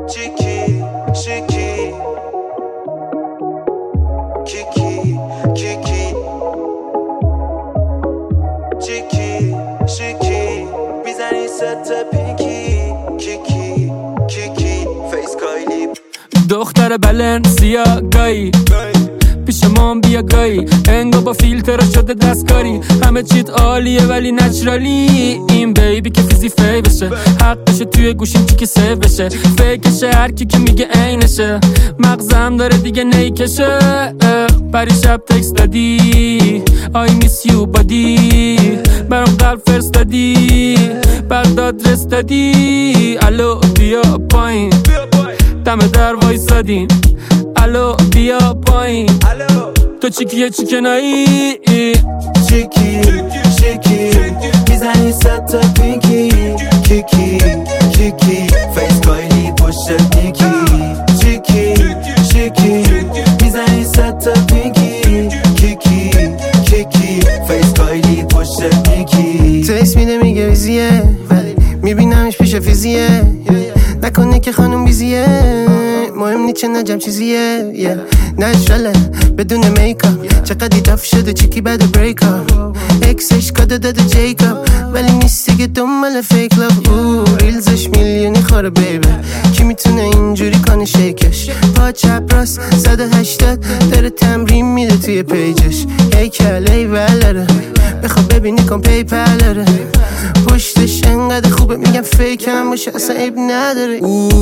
چیکی شیکی کیکی کیکی چیکی شیکی میزنی ست پینکی کیکی کیکی فیس کایلی دختر بلنسیا گایی پیش مام بیا گایی انگا با فیلتر شده دستکاری همه چیت عالیه ولی نچرالی این بیبی که فیزی فی بشه حقشه توی گوشیم چی که سیو بشه فیکشه هر کی که میگه عینشه مغزم داره دیگه نیکشه پری شب تکست دادی I miss you بادی برام قلب فرست دادی بعد آدرس دادی الو بیا پایین دم در وایسادیم الو بیا پایین تو چیکیه چیکنایی چیکی شیکی میزنی ست پینکی کیکی کیکی فیس کایلی پشت نیکی چیکی شیکی میزنی ست پینکی کیکی کیکی فیس کایلی پشت نیکی تکس میده میگه ویزیه ولی میبینمش پیش فیزیه نکنه که خانوم بیزیه مهم نیچه نجم چیزیه نشاله بدون میکاپ چقدر دف شده چیکی بعد بریکاپ اکسش کاده داده جیکاب ولی نیستی که دنبال فیک لاف ریلزش میلیونی خوره بیبه کی میتونه اینجوری کنه شیکش پا چپ راست 180 داره تمرین میده توی پیجش هیکل ایولره بخواب ببینی کن پیپلره پشتش انقدر خوبه میگم فیکم باشه اصلا عیب نداره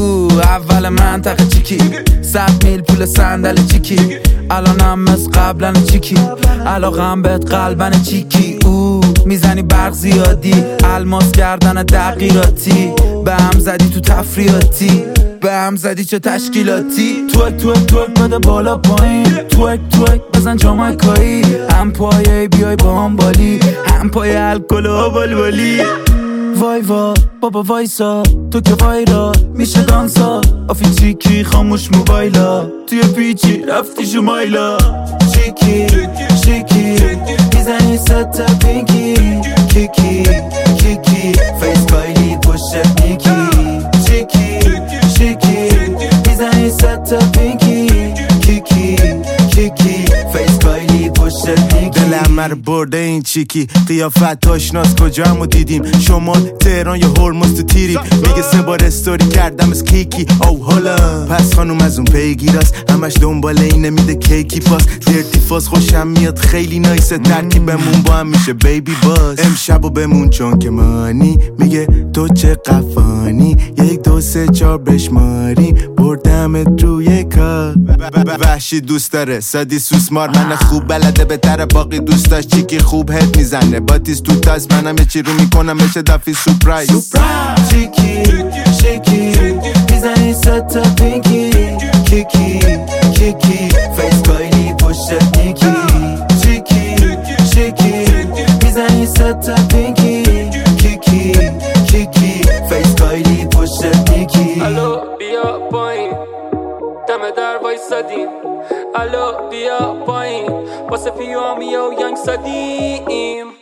اول منطقه چیکی 100 میل پول صندل چیکی الانم از قبلا چیکی علاقم بهت قلبن چیکی میزنی برق زیادی الماس کردن دقیراتی به هم زدی تو تفریاتی به هم زدی چه تشکیلاتی توک بده بالا پایین توک بزن جامایکایی هم پایه بیای با هم بالی هم پایه الکل و بلبلی وای بابا وایسا تو که وایرا میشه دانسا آفی چیکی خاموش موبایلا توی پیچی رفتی شمایلا چیکی شیکی میزنی ست پینکی کیکی کیکی فیس کایلی پشت نیکی چیکی شیکی میزنی ست پینکی کیکی کیکی فیس کایلی پشت نیکی دلم مر برده این چیکی قیافت آشناس کجا همو دیدیم شمال تهران یا هرمز تو تیریم میگه 3 بار استوری کردم از کیکی او حالا پس خانوم از اون پیگیراست همش دنبال اینه میده کیکی پاس درتی فاز خوشم میاد خیلی نایسه ترکیبمون با هم میشه بیبی باز امشب و بمون چون که مانی میگه تو چه قفانی 1 2 3 4 بشماریم بردمت روی کار وحشی دوست داره سادی سوسمار من خوب بلده بهتره باقی دوست داشت چیکی خوب هد میزنه باتیس تو تاز منم یه چی رو میکنم بشه دفی سورپرایز چیکی شیکی میزنی ست پینکی کیکی کیکی فیس کایلی پشت نیکی چیکی شیکی میزنی ست پینکی کیکی کیکی فیس کایلی پشت نیکی الو بیا پایین دم در وایسادیم الو بیا پایین واسه پیامی و ینگ سادیم